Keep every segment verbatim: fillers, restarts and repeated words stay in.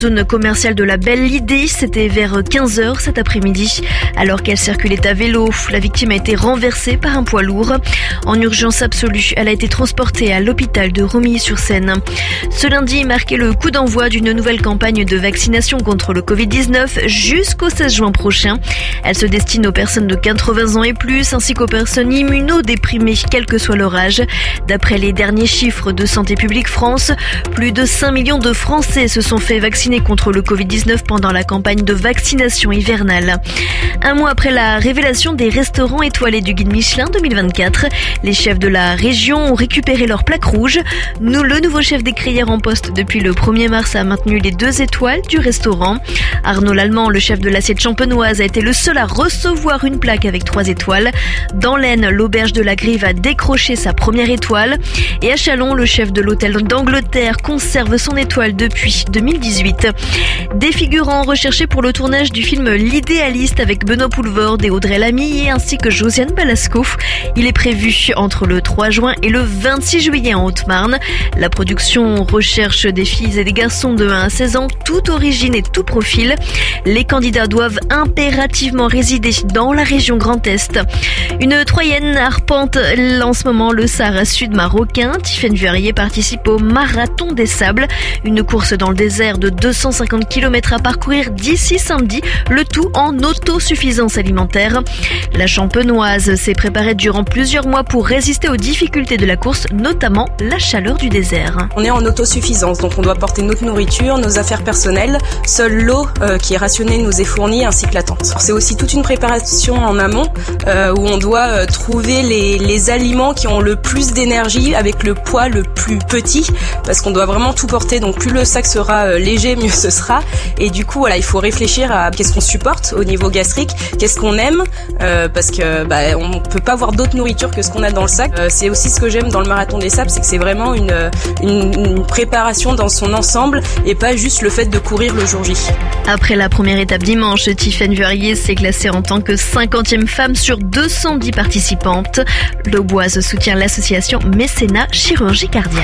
Zone commerciale de la Belle Lydée, c'était vers quinze heures cet après-midi. Alors qu'elle circulait à vélo, la victime a été renversée par un poids lourd. En urgence absolue, elle a été transportée à l'hôpital de Romilly-sur-Seine. Ce lundi marquait le coup d'envoi d'une nouvelle campagne de vaccination contre le covid dix-neuf jusqu'au seize juin prochain. Elle se destine aux personnes de quatre-vingts ans et plus, ainsi qu'aux personnes immunodéprimées, quel que soit leur âge. D'après les derniers chiffres de Santé publique France, plus de cinq millions de Français se sont fait vacciner contre le covid dix-neuf pendant la campagne de vaccination hivernale. Un mois après la révélation des restaurants étoilés du guide Michelin deux mille vingt-quatre, les chefs de la région ont récupéré leur plaque rouge. Nous, le nouveau chef des crayères en poste depuis le premier mars a maintenu les deux étoiles du restaurant. Arnaud Lallemand, le chef de l'assiette champenoise, a été le seul à recevoir une plaque avec trois étoiles. Dans l'Aisne, l'auberge de la Grive a décroché sa première étoile. Et à Châlons, le chef de l'hôtel d'Angleterre conserve son étoile depuis deux mille dix-huit. Des figurants recherchés pour le tournage du film L'Idéaliste avec Benoît Poelvoorde et Audrey Lamy ainsi que Josiane Balasco. Il est prévu entre le trois juin et le vingt-six juillet en Haute-Marne. La production recherche des filles et des garçons de un à seize ans, toute origine et tout profil. Les candidats doivent impérativement résider dans la région Grand Est. Une Troyenne arpente en ce moment le Sahara Sud marocain. Tiffaine Verrier participe au Marathon des Sables, une course dans le désert de deux cent cinquante kilomètres à parcourir d'ici samedi, le tout en autosuffisance alimentaire. La champenoise s'est préparée durant plusieurs mois pour résister aux difficultés de la course, notamment la chaleur du désert. On est en autosuffisance, donc on doit porter notre nourriture, nos affaires personnelles. Seule l'eau euh, qui est rationnée nous est fournie, ainsi que la tente. C'est aussi toute une préparation en amont euh, où on doit euh, trouver les, les aliments qui ont le plus d'énergie avec le poids le plus petit, parce qu'on doit vraiment tout porter, donc plus le sac sera euh, léger, mieux ce sera. Et du coup, voilà, il faut réfléchir à qu'est-ce qu'on supporte au niveau gastrique, qu'est-ce qu'on aime, euh, parce que bah, on peut pas avoir d'autre nourriture que ce qu'on a dans le sac. Euh, c'est aussi ce que j'aime dans le Marathon des Sables, c'est que c'est vraiment une, une, une préparation dans son ensemble et pas juste le fait de courir le jour J. Après la première étape dimanche, Tiffaine Verrier s'est classée en tant que cinquantième femme sur deux cent dix participantes. L'Auboise soutient l'association Mécénat Chirurgie Cardiaque.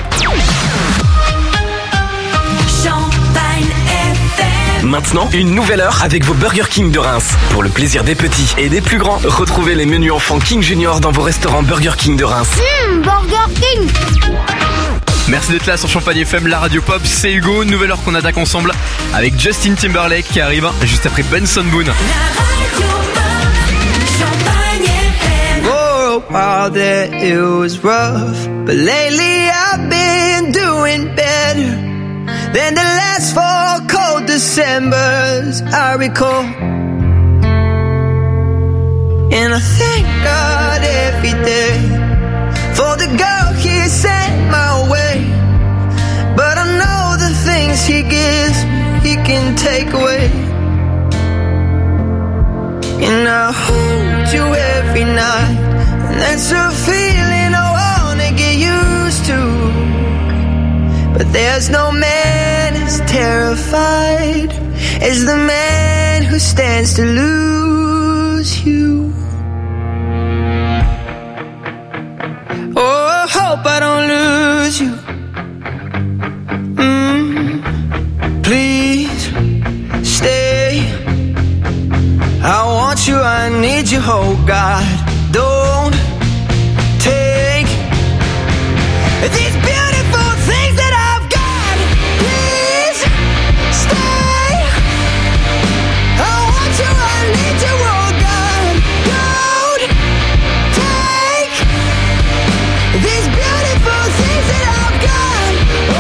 Maintenant, une nouvelle heure avec vos Burger King de Reims. Pour le plaisir des petits et des plus grands, retrouvez les menus enfants King Junior dans vos restaurants Burger King de Reims. Mmh, Burger King. Merci d'être là sur Champagne F M, la radio pop, c'est Hugo. Nouvelle heure qu'on attaque ensemble avec Justin Timberlake qui arrive juste après Benson Boone. For a while there it was rough, but lately I've been doing better than the last four cold Decembers I recall. And I thank God every day for the girl He sent my way. But I know the things He gives me, He can take away. And I hold you every night, and that's a feeling I wanna get used to. But there's no man as terrified as the man who stands to lose you. Oh, I hope I don't lose you. Mm, please stay. I want you, I need you, oh God. Don't take these beautiful things that I've got. Please stay. I want you, I need you, oh God. Don't take these beautiful things that I've got.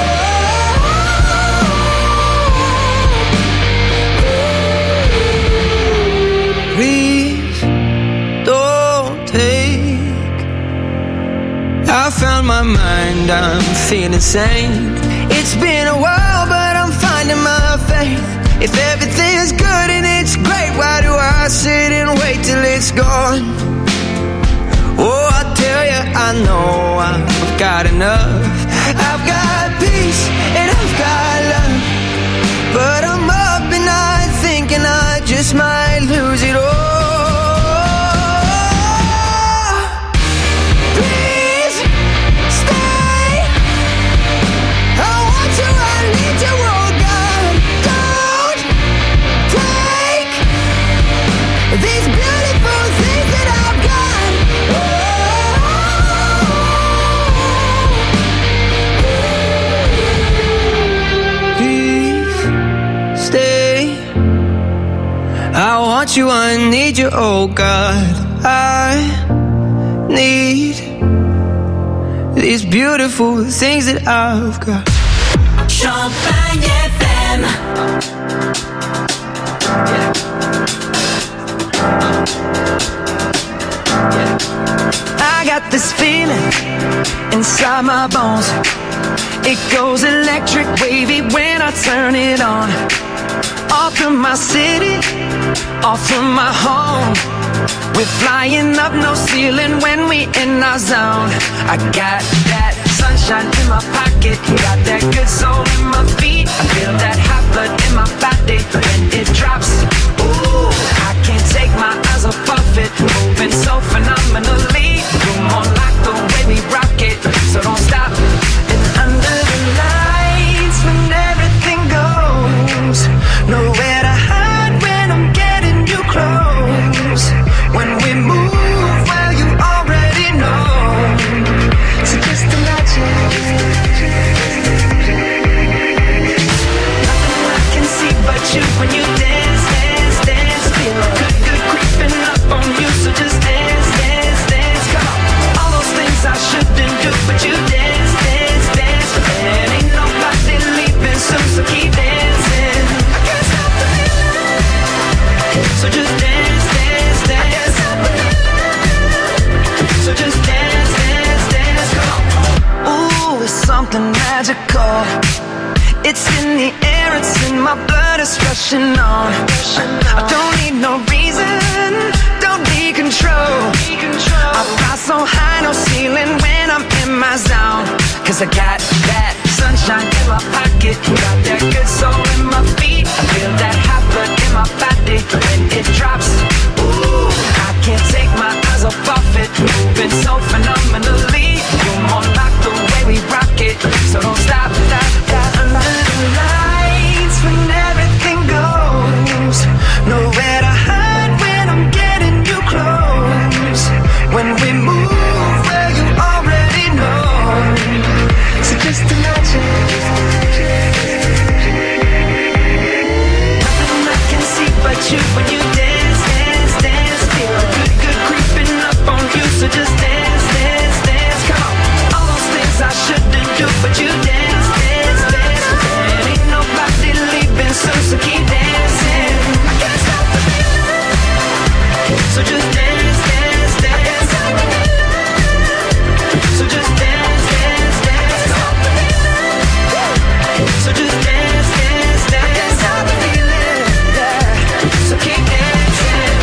Oh, please don't take. I found my mind, I'm feeling sane. It's been a while, but I'm finding my faith. If everything's good and it's great, why do I sit and wait till it's gone? Oh, I tell you, I know I've got enough. I've got peace and I've got love, but I'm up and I thinking I just might lose it all. Need you, oh God, God. want you, I need you, oh God. I need these beautiful things that I've got. Champagne F M. I got this feeling inside my bones. It goes electric wavy when I turn it on. Off from my city, off from my home. We're flying up, no ceiling when we in our zone. I got that sunshine in my pocket, got that good soul in my feet. I feel that hot blood in my body when it drops. Ooh, I can't take my eyes off of it, moving so phenomenally. Come on, like the way we rock it, so don't stop. And under the lights, when everything goes, nowhere to hide when I'm getting you close. When we move, well, you already know. So just imagine. Nothing I can see but you when you dance, dance, dance. Feel good, good creeping up on you. So just dance, dance, dance. Come on. All those things I shouldn't do, but you dance, dance, dance. And ain't nobody leaving soon, so keep dancing. I can't stop the feeling. So just dance, dance, dance. So just dance, dance, dance. Come on. Ooh, it's something magical. It's in the air, it's in my blood, it's rushing on. I don't need no reason, don't need control. I fly so high, no ceiling when I'm in my zone. Cause I got that sunshine in my pocket, got that good soul in my feet. I feel that hot blood in my body when it drops. Ooh, I can't take my eyes off of it, moving so phenomenally. You're more like the way we rock it, so don't stop, stop, stop. Under the lights when everything goes, nowhere to hide when I'm getting you close. When we move, well, you already know. So just imagine. Nothing I can see but you when you dance, dance, dance. Feel good, good creeping up on you. So just dance, dance, dance. Come on. All those things I shouldn't do, but you dance, dance, dance. And ain't nobody leaving soon, so keep dancing. I can't stop the feeling. So just dance, dance, dance. So just dance, dance, dance. So just dance, dance, dance. I can't stop the feeling. Yeah. So keep dancing.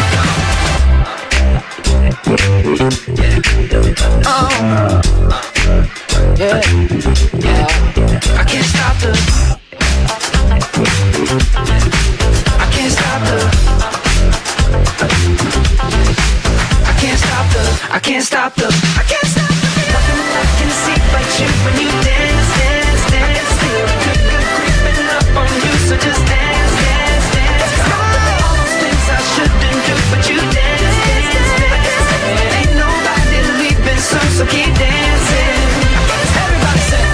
Oh, yeah, yeah. I can't stop the. I can't stop the. I can't stop the. I can't stop the. I can't stop the. Nothing I can see but you when you dance, dance, dance. Feel good, good creeping up on you, so just dance, dance, dance. All those things I shouldn't do, but you dance, dance, dance. And ain't nobody leaving soon, so keep dancing. Everybody sing.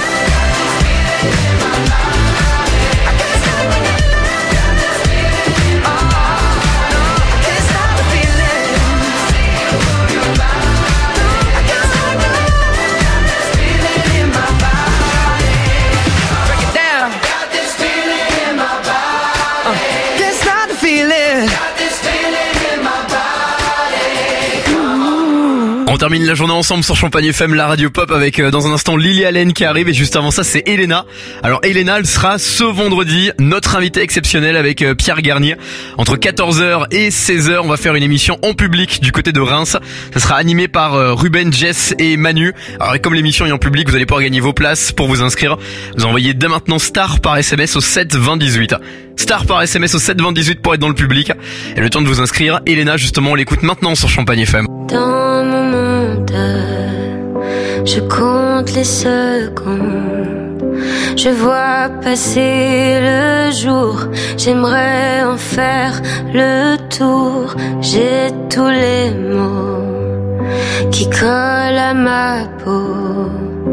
On termine la journée ensemble sur Champagne F M, la radio pop, avec euh, dans un instant Lily Allen qui arrive, et juste avant ça c'est Elena. Alors Elena, elle sera ce vendredi notre invitée exceptionnelle avec euh, Pierre Garnier. Entre quatorze heures et seize heures, on va faire une émission en public du côté de Reims. Ça sera animé par euh, Ruben, Jess et Manu. Alors et comme l'émission est en public, vous allez pouvoir gagner vos places. Pour vous inscrire, vous envoyez dès maintenant Star par S M S au sept vingt dix-huit. Star par S M S au sept vingt dix-huit pour être dans le public. Et le temps de vous inscrire, Elena justement, on l'écoute maintenant sur Champagne F M. Dans mon monde, je compte les secondes, je vois passer le jour, j'aimerais en faire le tour. J'ai tous les mots qui collent à ma peau,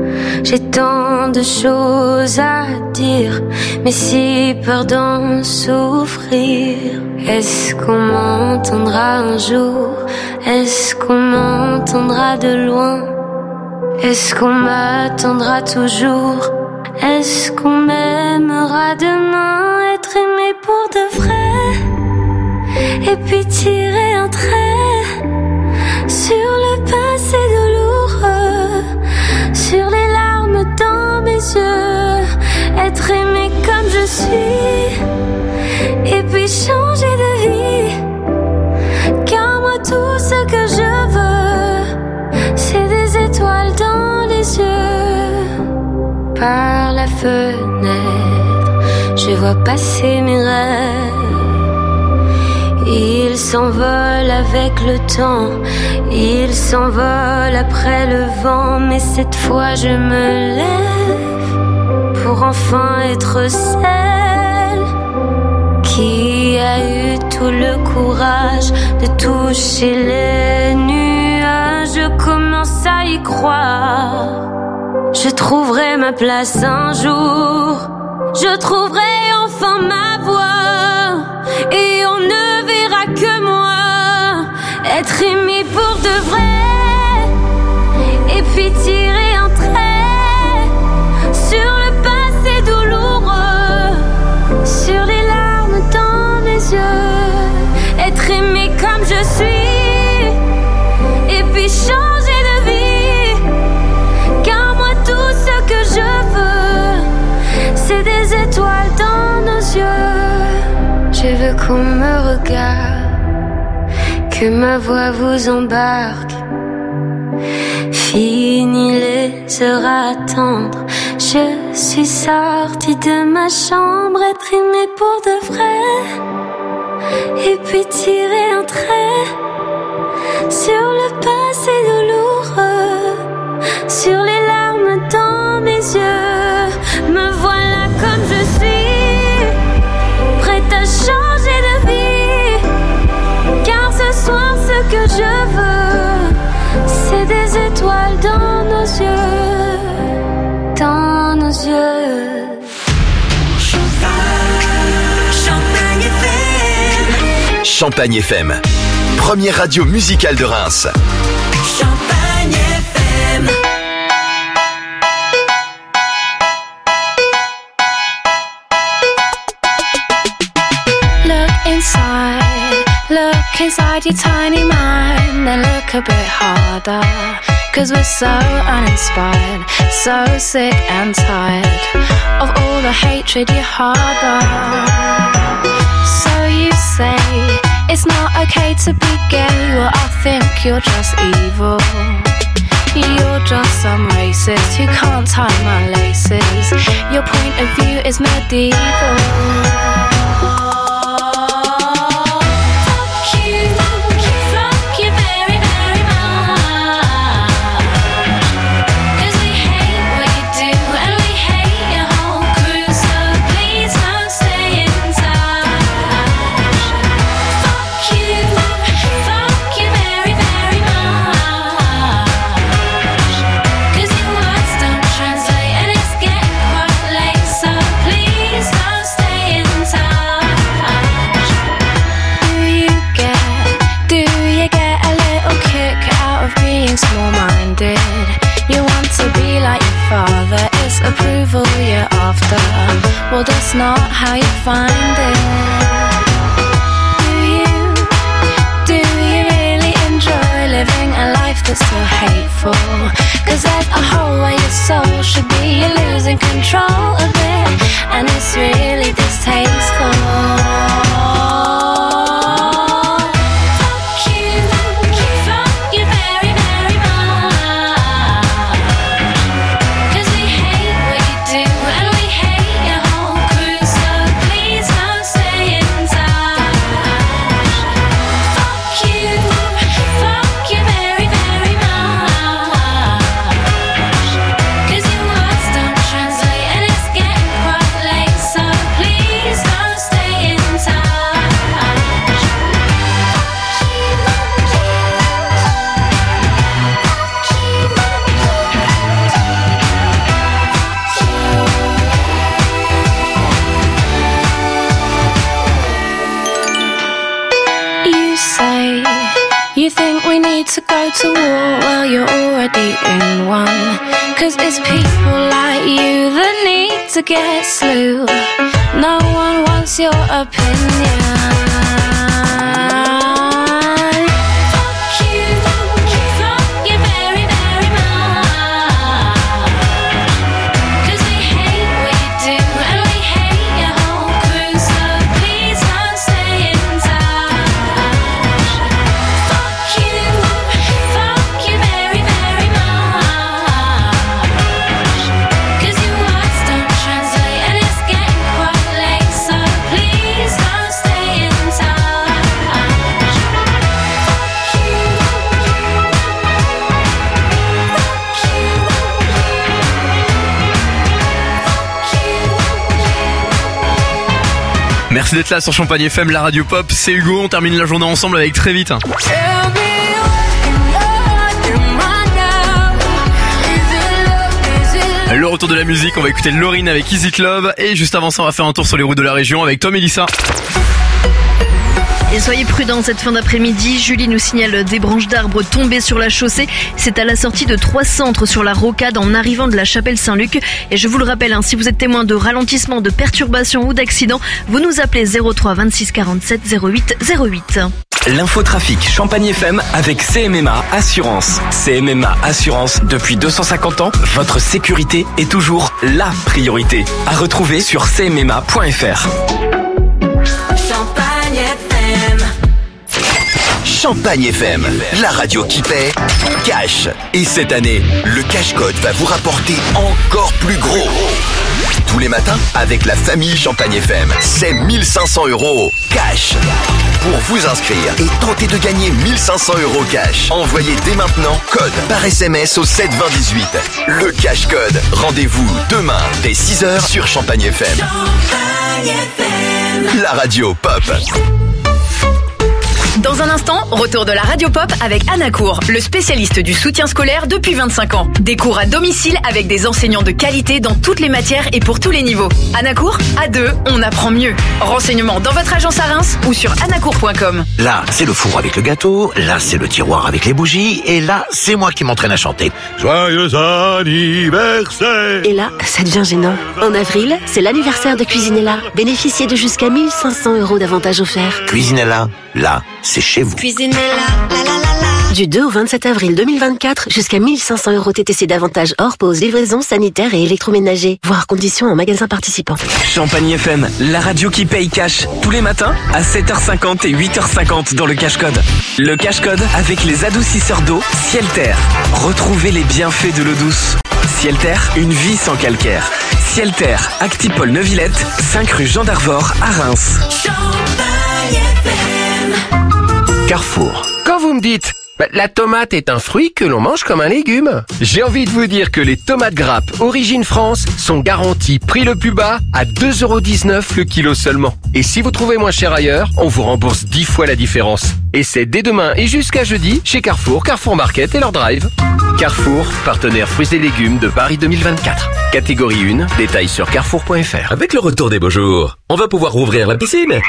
J'ai tant de choses à dire, mais si peur d'en souffrir. Est-ce qu'on m'entendra un jour? Est-ce qu'on m'entendra de loin? Est-ce qu'on m'attendra toujours? Est-ce qu'on m'aimera demain? Être aimé pour de vrai, et puis tirer un trait sur le passé douloureux, sur les larmes dans mes yeux. Être aimé comme je suis, et puis changer de vie. Car moi tout ce que je veux, c'est des étoiles dans les yeux. Par la fenêtre, je vois passer mes rêves. Ils s'envolent avec le temps, ils s'envolent après le vent. Mais cette fois je me lève pour enfin être celle qui a eu tout le courage de toucher les nuages. Je commence à y croire. Je trouverai ma place un jour. Je trouverai enfin ma voix. Et on ne verra que moi. Être aimé pour de vrai. Et puis tirer un trait sur le passé douloureux, sur les larmes dans mes yeux. Être aimé comme je suis, et puis changer de vie. Car moi tout ce que je veux, c'est des étoiles dans nos yeux. Je veux qu'on me regarde, que ma voix vous embarque. Fini les heures à attendre, je suis sortie de ma chambre. Être aimée pour de vrai, et puis tirer un trait sur le passé douloureux, sur les larmes dans mes yeux. Me voilà comme je suis, prête à changer de vie. Car ce soir ce que je veux, c'est des étoiles dans nos yeux, dans nos yeux. Champagne F M. Champagne F M, première radio musicale de Reims. Champagne F M. Look inside, look inside your tiny mind, then look a bit harder. Cause we're so uninspired, so sick and tired of all the hatred you harbor. So you say it's not okay to be gay, well I think you're just evil. You're just some racist who can't tie my laces. Your point of view is medieval. Small-minded, you want to be like your father, it's approval you're after. Well, that's not how you find it. Do you, do you really enjoy living a life that's so hateful? Cause there's a hole where your soul should be, you're losing control of it, and it's really distasteful. Please don't think we need to go to war? Well, you're already in one. Cause it's people like you that need to get slew. No one wants your opinion. Merci d'être là sur Champagne F M, la radio pop. C'est Hugo, on termine la journée ensemble avec Très Vite. Le retour de la musique, on va écouter Lauryn avec Is It Love. Et juste avant ça, on va faire un tour sur les routes de la région avec Tom et Lisa. Et soyez prudents cette fin d'après-midi. Julie nous signale des branches d'arbres tombées sur la chaussée. C'est à la sortie de trois centres sur la rocade en arrivant de la chapelle Saint-Luc. Et je vous le rappelle, hein, si vous êtes témoin de ralentissements, de perturbations ou d'accidents, vous nous appelez zéro trois vingt-six quarante-sept zéro huit zéro huit. L'infotrafic Champagne F M avec C M M A Assurance. C M M A Assurance, depuis deux cent cinquante ans, votre sécurité est toujours la priorité. À retrouver sur c m m a point f r. Champagne F M. Champagne F M, la radio qui paie cash. Et cette année, le cash code va vous rapporter encore plus gros. Tous les matins, avec la famille Champagne F M, c'est mille cinq cents euros cash. Pour vous inscrire et tenter de gagner mille cinq cents euros cash, envoyez dès maintenant code par S M S au sept vingt dix-huit. Le cash code. Rendez-vous demain dès six heures sur Champagne F M. Champagne F M. La radio pop. Dans un instant, retour de la radio pop avec Anacourt, le spécialiste du soutien scolaire depuis vingt-cinq ans. Des cours à domicile avec des enseignants de qualité dans toutes les matières et pour tous les niveaux. Anacourt, à deux, on apprend mieux. Renseignements dans votre agence à Reims ou sur anacourt point com. Là, c'est le four avec le gâteau, là, c'est le tiroir avec les bougies, et là, c'est moi qui m'entraîne à chanter. Joyeux anniversaire! Et là, ça devient gênant. En avril, c'est l'anniversaire de Cuisinella. Bénéficiez de jusqu'à mille cinq cents euros d'avantages offerts. Cuisinella, là, c'est chez vous. Cuisinella, la la la la. Du deux au vingt-sept avril deux mille vingt-quatre, jusqu'à mille cinq cents euros T T C d'avantages hors pause, livraison, sanitaire et électroménager. Voir conditions en magasin participant. Champagne F M, la radio qui paye cash. Tous les matins à sept heures cinquante et huit heures cinquante dans le cash code. Le cash code avec les adoucisseurs d'eau Ciel-Terre. Retrouvez les bienfaits de l'eau douce. Ciel-Terre, une vie sans calcaire. Ciel-Terre, Actipol Neuvillette, cinq rue Jean d'Arvor à Reims. Champagne F M. Carrefour. Quand vous me dites bah, la tomate est un fruit que l'on mange comme un légume, j'ai envie de vous dire que les tomates grappes Origine France sont garanties prix le plus bas à deux euros dix-neuf le kilo seulement. Et si vous trouvez moins cher ailleurs, on vous rembourse dix fois la différence. Et c'est dès demain et jusqu'à jeudi chez Carrefour, Carrefour Market et leur drive. Carrefour, partenaire fruits et légumes de Paris deux mille vingt-quatre. Catégorie un, détails sur carrefour point f r. Avec le retour des beaux jours, on va pouvoir rouvrir la piscine.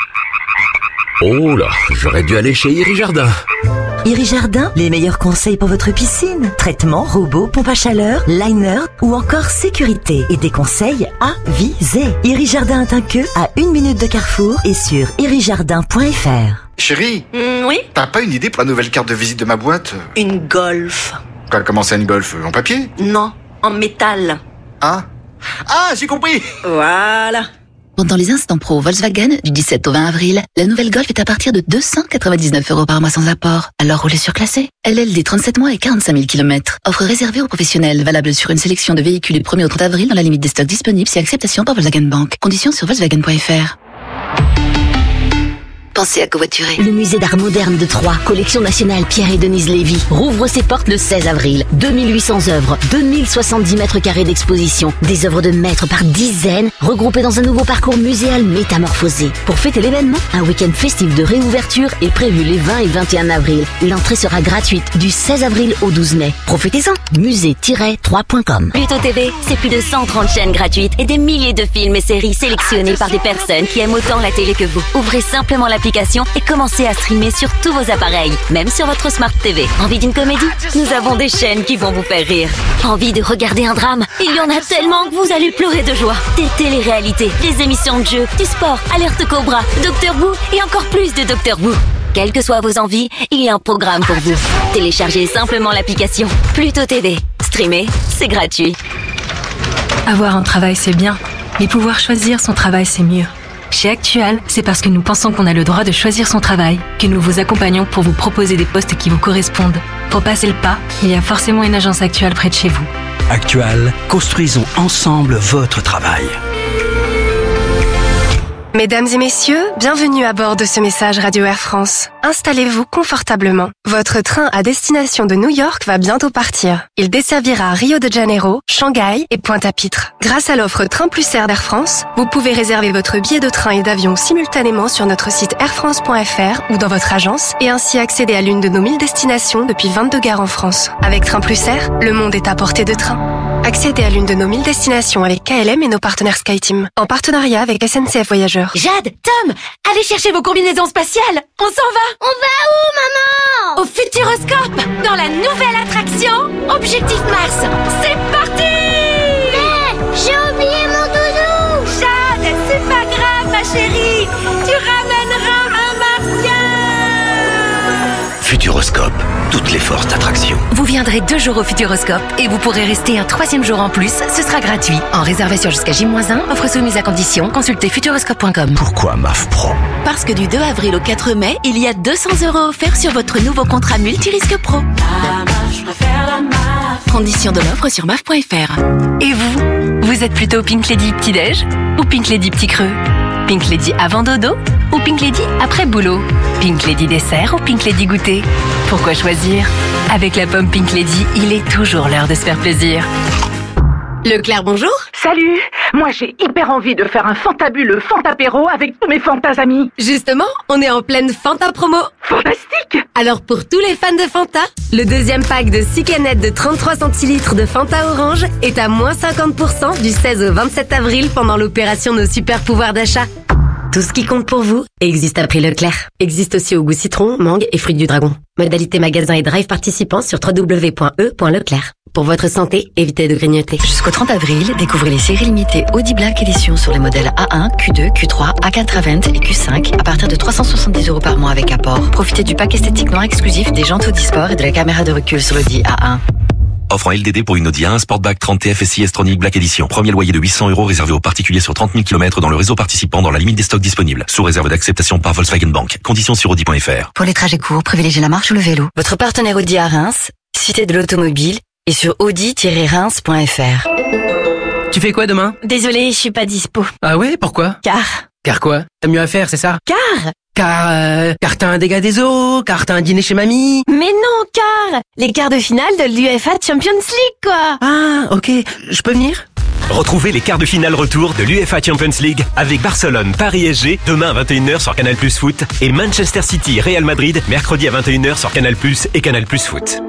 Oh là, j'aurais dû aller chez Iri Jardin. Iri Jardin, les meilleurs conseils pour votre piscine. Traitement, robot, pompe à chaleur, liner ou encore sécurité. Et des conseils avisés. Iri Jardin est un queue à une minute de Carrefour et sur iri jardin point f r. Chérie, mmh, oui. T'as pas une idée pour la nouvelle carte de visite de ma boîte? Une Golf. Comment ça, une Golf? En papier? Non, en métal. Ah Ah, j'ai compris. Voilà. Pendant les instants pro Volkswagen du dix-sept au vingt avril, la nouvelle Golf est à partir de deux cent quatre-vingt-dix-neuf euros par mois sans apport. Alors roulez surclassé. L L D trente-sept mois et quarante-cinq mille kilomètres. Offre réservée aux professionnels, valable sur une sélection de véhicules du premier au trente avril dans la limite des stocks disponibles si acceptation par Volkswagen Bank. Conditions sur volkswagen point f r. Pensez à covoiturer. Le musée d'art moderne de Troyes, collection nationale Pierre et Denise Lévy, rouvre ses portes le seize avril. deux mille huit cents œuvres, deux mille soixante-dix mètres carrés d'exposition, des œuvres de maîtres par dizaines, regroupées dans un nouveau parcours muséal métamorphosé. Pour fêter l'événement, un week-end festif de réouverture est prévu les vingt et vingt et un avril. L'entrée sera gratuite du seize avril au douze mai. Profitez-en, musée tiret troyes point com. Pluto T V, c'est plus de cent trente chaînes gratuites et des milliers de films et séries sélectionnés par des personnes qui aiment autant la télé que vous. Ouvrez simplement l'application l'application et commencez à streamer sur tous vos appareils, même sur votre Smart T V. Envie d'une comédie? Nous avons des chaînes qui vont vous faire rire. Envie de regarder un drame? Il y en a tellement que vous allez pleurer de joie. Des téléréalités, des émissions de jeux, du sport, Alerte Cobra, Docteur Who et encore plus de Docteur Who. Quelles que soient vos envies, il y a un programme pour vous. Téléchargez simplement l'application Pluto T V. Streamer, c'est gratuit. Avoir un travail, c'est bien, mais pouvoir choisir son travail, c'est mieux. Chez Actual, c'est parce que nous pensons qu'on a le droit de choisir son travail que nous vous accompagnons pour vous proposer des postes qui vous correspondent. Pour passer le pas, il y a forcément une agence Actual près de chez vous. Actual, construisons ensemble votre travail. Mesdames et messieurs, bienvenue à bord de ce message Radio Air France. Installez-vous confortablement. Votre train à destination de New York va bientôt partir. Il desservira Rio de Janeiro, Shanghai et Pointe-à-Pitre. Grâce à l'offre Train Plus Air d'Air France, vous pouvez réserver votre billet de train et d'avion simultanément sur notre site air france point f r ou dans votre agence et ainsi accéder à l'une de nos mille destinations depuis vingt-deux gares en France. Avec Train Plus Air, le monde est à portée de train. Accédez à l'une de nos mille destinations avec K L M et nos partenaires SkyTeam, en partenariat avec S N C F Voyageurs. Jade, Tom, allez chercher vos combinaisons spatiales. On s'en va. On va où, maman? Au Futuroscope, dans la nouvelle attraction Objectif Mars. C'est parti. Mais j'ai oublié mon doudou. Jade, c'est pas grave, ma chérie. Tu ramèneras un martien. Futuroscope, toutes les forces d'attraction. Vous viendrez deux jours au Futuroscope et vous pourrez rester un troisième jour en plus. Ce sera gratuit. En réservation jusqu'à J moins un, offre soumise à condition. Consultez futuroscope point com. Pourquoi M A F Pro? Parce que du deux avril au quatre mai, il y a deux cents euros offerts sur votre nouveau contrat multirisque pro. Conditions de l'offre sur M A F point F R. Et vous, vous êtes plutôt Pink Lady petit-déj ou Pink Lady petit creux? Pink Lady avant dodo ou Pink Lady après boulot? Pink Lady dessert ou Pink Lady goûter? Pourquoi choisir? Avec la pomme Pink Lady, il est toujours l'heure de se faire plaisir. Leclerc, bonjour. Salut. Moi, j'ai hyper envie de faire un fantabuleux Fantapéro avec tous mes Fantas amis. Justement, on est en pleine Fanta promo. Fantastique. Alors, pour tous les fans de Fanta, le deuxième pack de six canettes de trente-trois centilitres de Fanta Orange est à moins cinquante pour cent du seize au vingt-sept avril pendant l'opération Nos Super Pouvoirs d'achat. Tout ce qui compte pour vous existe à prix Leclerc. Existe aussi au goût citron, mangue et fruits du dragon. Modalité magasin et drive participants sur w w w point e point leclerc. Pour votre santé, évitez de grignoter. Jusqu'au trente avril, découvrez les séries limitées Audi Black Edition sur les modèles A un, Q deux, Q trois, A quatre Avant et Q cinq à partir de trois cent soixante-dix euros par mois avec apport. Profitez du pack esthétique noir exclusif des jantes Audi Sport et de la caméra de recul sur l'Audi A un. Offre en L D D pour une Audi A un Sportback trente T F S I S-Tronic Black Edition. Premier loyer de huit cents euros réservé aux particuliers sur trente mille kilomètres dans le réseau participant dans la limite des stocks disponibles. Sous réserve d'acceptation par Volkswagen Bank. Conditions sur Audi point F R. Pour les trajets courts, privilégiez la marche ou le vélo. Votre partenaire Audi à Reims, Cité de l'Automobile et sur audi tiret reims point f r. Tu fais quoi demain? Désolée, je suis pas dispo. Ah ouais, pourquoi? Car. Car quoi? T'as mieux à faire, c'est ça? Car. Car, euh, car t'as un dégât des eaux, car t'as un dîner chez mamie. Mais non, car les quarts de finale de l'U F A Champions League, quoi. Ah, ok. Je peux venir? Retrouvez les quarts de finale retour de l'U F A Champions League avec Barcelone, Paris S G, demain à vingt et une heures sur Canal Plus Foot et Manchester City, Real Madrid, mercredi à vingt et une heures sur Canal Plus et Canal Plus Foot.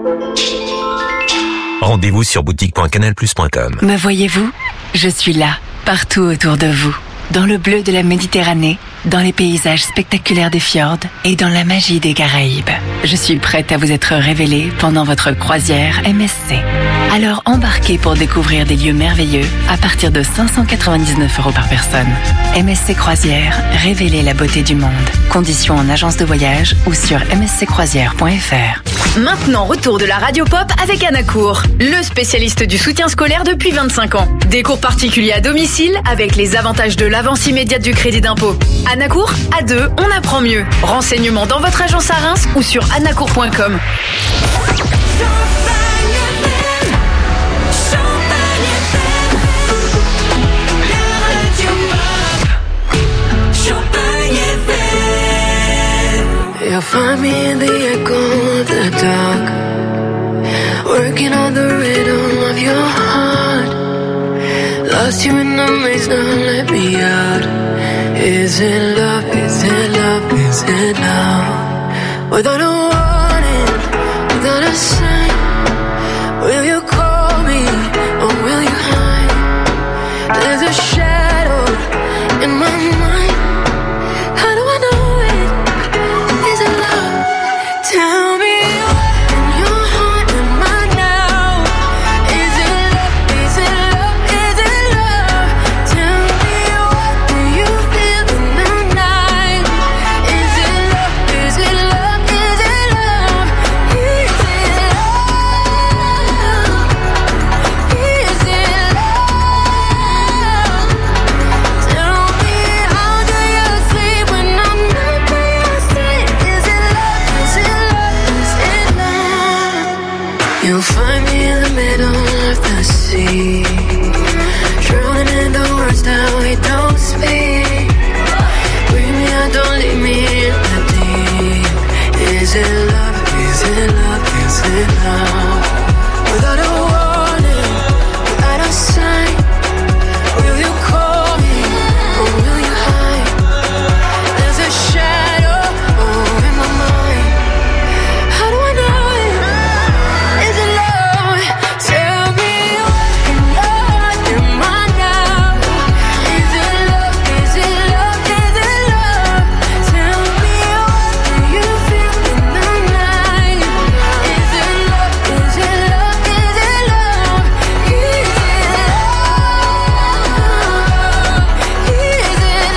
Rendez-vous sur boutique point canal plus point com. Me voyez-vous? Je suis là, partout autour de vous. Dans le bleu de la Méditerranée, dans les paysages spectaculaires des fjords et dans la magie des Caraïbes. Je suis prête à vous être révélée pendant votre croisière M S C. Alors embarquez pour découvrir des lieux merveilleux à partir de cinq cent quatre-vingt-dix-neuf euros par personne. M S C Croisière, révélez la beauté du monde. Conditions en agence de voyage ou sur m s c croisière point f r. Maintenant, retour de la Radio Pop avec Anacour, le spécialiste du soutien scolaire depuis vingt-cinq ans. Des cours particuliers à domicile avec les avantages de l'avance immédiate du crédit d'impôt. Anacour, à deux, on apprend mieux. Renseignements dans votre agence à Reims ou sur anacour point com. You'll find me in the echo of the dark, working on the rhythm of your heart. Lost you in the maze, now let me out. Is it love, is it love, is it love? Without a warning, without a sign, will you call me or will you hide? There's a shadow in my mind. How do I know it? don't leave me in the deep. Is it love, is it love, is it love? Without a warning, without a sign, will you call me or will you hide? There's a shadow oh, in my mind. How do I know it? Is it love? Tell me what love am I now? Is it love? Is it love? Is it love? Tell me what do you feel in the night? Is it love? Is it love? Is it love? Is it love? Is it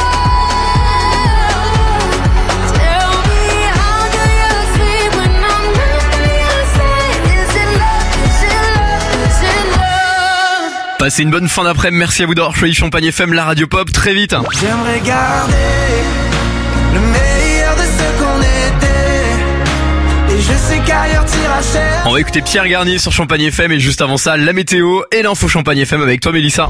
love? Tell me how do you sleep when I'm not by your side? Is it love? Is it love? Is it love? Passez une bonne fin d'après-midi, merci à vous d'avoir choisi Champagne F M, la radio pop, très vite. J'aimerais garder le meilleur de ce qu'on était. Et je sais qu'ailleurs t'iras cher. On va écouter Pierre Garnier sur Champagne F M et juste avant ça, la météo et l'info Champagne F M avec toi Mélissa.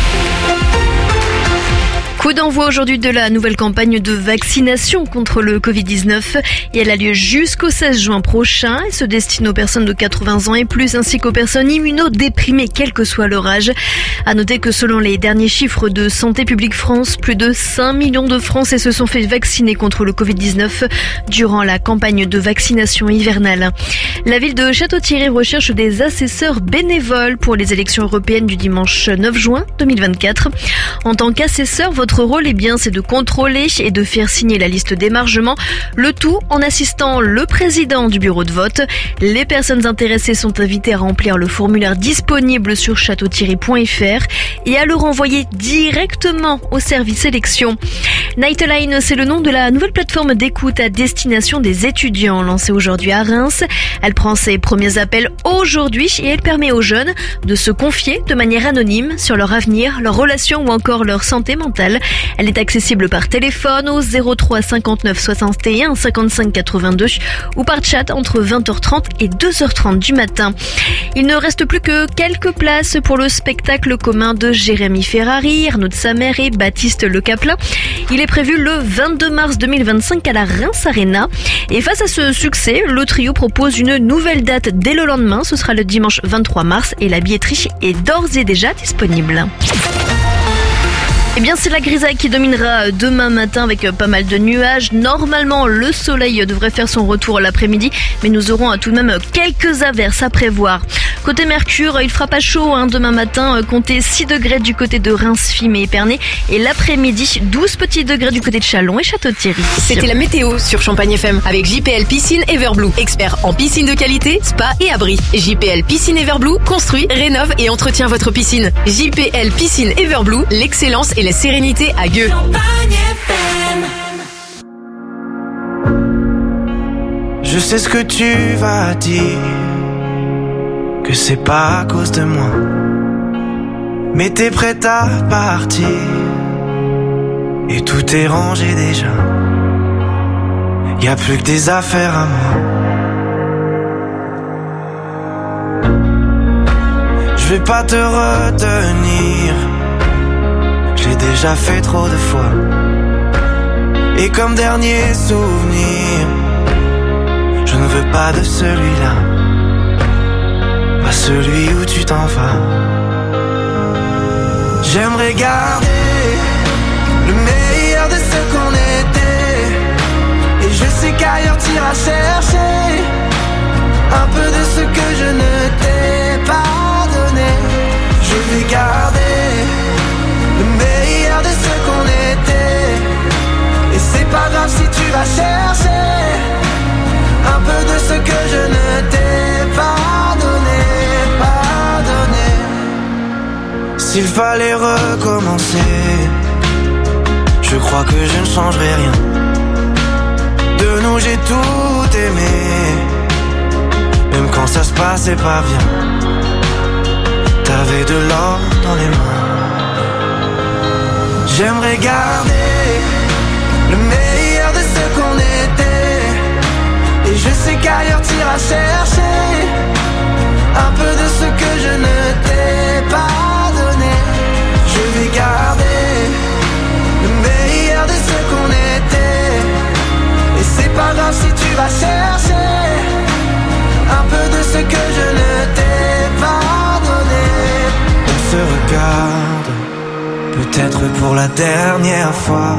Coup d'envoi aujourd'hui de la nouvelle campagne de vaccination contre le covid dix-neuf et elle a lieu jusqu'au seize juin prochain. Elle se destine aux personnes de quatre-vingts ans et plus ainsi qu'aux personnes immunodéprimées quel que soit leur âge. À noter que selon les derniers chiffres de Santé publique France, plus de cinq millions de Français se sont fait vacciner contre le covid dix-neuf durant la campagne de vaccination hivernale. La ville de Château-Thierry recherche des assesseurs bénévoles pour les élections européennes du dimanche neuf juin deux mille vingt-quatre. En tant qu'assesseur, votre rôle, eh bien, c'est de contrôler et de faire signer la liste d'émargement, le tout en assistant le président du bureau de vote. Les personnes intéressées sont invitées à remplir le formulaire disponible sur château thierry point f r et à le renvoyer directement au service élection. Nightline, c'est le nom de la nouvelle plateforme d'écoute à destination des étudiants lancée aujourd'hui à Reims. Elle prend ses premiers appels aujourd'hui et elle permet aux jeunes de se confier de manière anonyme sur leur avenir, leurs relations ou encore leur santé mentale. Elle est accessible par téléphone au zéro trois cinquante-neuf soixante et un cinquante-cinq quatre-vingt-deux ou par chat entre vingt heures trente et deux heures trente du matin. Il ne reste plus que quelques places pour le spectacle commun de Jérémy Ferrari, Arnaud de Samer et Baptiste Le Caplin. Il est prévu le vingt-deux mars deux mille vingt-cinq à la Reims Arena. Et face à ce succès, le trio propose une nouvelle date dès le lendemain. Ce sera le dimanche vingt-trois mars et la billetterie est d'ores et déjà disponible. Eh bien, c'est la grisaille qui dominera demain matin avec pas mal de nuages. Normalement, le soleil devrait faire son retour l'après-midi, mais nous aurons tout de même quelques averses à prévoir. Côté Mercure, il fera pas chaud hein, demain matin. Comptez six degrés du côté de Reims, Fim et Épernay. Et l'après-midi, douze petits degrés du côté de Châlons et Château-Thierry. C'était la météo sur Champagne F M avec J P L Piscine Everblue. Expert en piscine de qualité, spa et abri. J P L Piscine Everblue construit, rénove et entretient votre piscine. J P L Piscine Everblue, l'excellence et la sérénité à Gueux. Je sais ce que tu vas dire, que c'est pas à cause de moi, mais t'es prête à partir et tout est rangé déjà. Y a plus que des affaires à moi. Je vais pas te retenir, j'ai déjà fait trop de fois. Et comme dernier souvenir, je ne veux pas de celui-là, pas celui où tu t'en vas. J'aimerais garder le meilleur de ce qu'on était. Et je sais qu'ailleurs t'iras chercher un peu de ce que je ne t'ai pas donné. Je vais garder le meilleur de ce qu'on était. Et c'est pas grave si tu vas chercher un peu de ce que je ne t'ai pas donné, pas donné. S'il fallait recommencer, je crois que je ne changerai rien. De nous j'ai tout aimé, même quand ça se passait pas bien. T'avais de l'or dans les mains. J'aimerais garder le meilleur de ce qu'on était. Et je sais qu'ailleurs t'iras chercher un peu de ce que je ne t'ai pas donné. Je vais garder le meilleur de ce qu'on était. peut-être pour la dernière fois.